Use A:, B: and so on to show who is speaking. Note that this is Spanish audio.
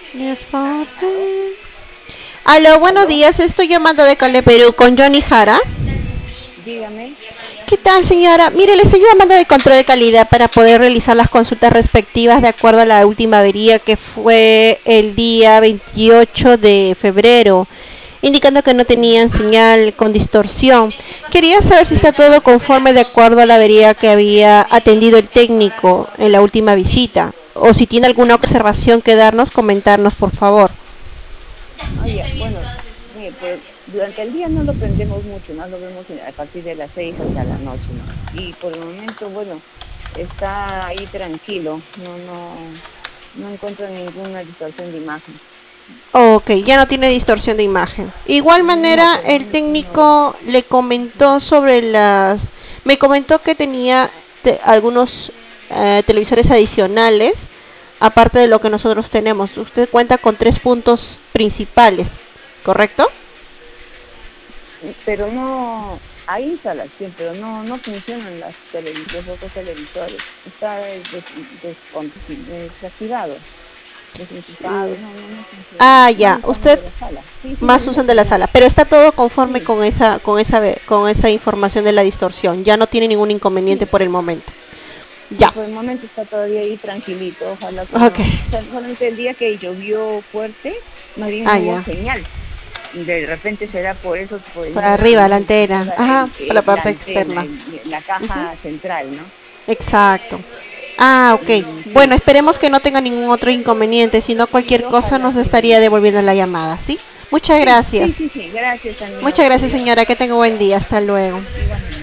A: Yes, Father. Aló, buenos
B: ¿Aló?
A: días. Estoy llamando de Cale, Perú con Johnny Jara.
B: Dígame.
A: ¿Qué tal, señora? Mire, le estoy llamando de control de calidad para poder realizar las consultas respectivas de acuerdo a la última avería que fue el día 28 de febrero, indicando que no tenían señal con distorsión. Quería saber si está todo conforme de acuerdo a la avería que había atendido el técnico en la última visita. O si tiene alguna observación que darnos, comentarnos, por favor.
B: Oye, bueno, mire, durante el día no lo prendemos mucho, no lo vemos a partir de las 6 hasta la noche, ¿no? Y por el momento, bueno, está ahí tranquilo, no encuentro ninguna distorsión de imagen.
A: Ok, ya no tiene distorsión de imagen. Igual
B: No,
A: manera,
B: por el
A: el
B: momento no.
A: técnico le comentó sobre las... Me comentó que tenía algunos televisores adicionales, aparte de lo que nosotros tenemos. Usted cuenta con tres puntos principales, ¿correcto?
B: Pero no, hay instalación, pero no funcionan los otros televisores. Está desactivado, desenchufado, no funciona. Más
A: Ya,
B: usamos
A: usted
B: de la sala. Sí, sí,
A: más
B: sí,
A: usan de la
B: señora.
A: sala, pero está todo conforme
B: Sí,
A: con esa información de la distorsión. Ya no tiene ningún inconveniente
B: sí,
A: por el momento.
B: sí,
A: Ya.
B: por el momento está todavía ahí tranquilito, ojalá que
A: Ok.
B: no. Solamente el día que llovió fuerte, más bien
A: Ah,
B: no hubo
A: ya.
B: señal. De repente será por eso, pues
A: Por
B: no,
A: arriba,
B: no
A: la
B: funcionó
A: antena. Ajá, por la
B: la
A: parte
B: antena,
A: externa.
B: la
A: Ujú.
B: caja central, ¿no?
A: Exacto. Ah, ok. Bueno,
B: Sí,
A: esperemos que no tenga ningún otro inconveniente. Si no,
B: sí,
A: cualquier cosa
B: ojalá,
A: nos estaría
B: señorita.
A: devolviendo la llamada, ¿sí? Muchas
B: Sí, sí,
A: gracias.
B: sí, sí. Gracias,
A: Muchas
B: señora.
A: gracias,
B: Adiós.
A: señora. Que tenga buen día. Hasta luego.
B: Igualmente.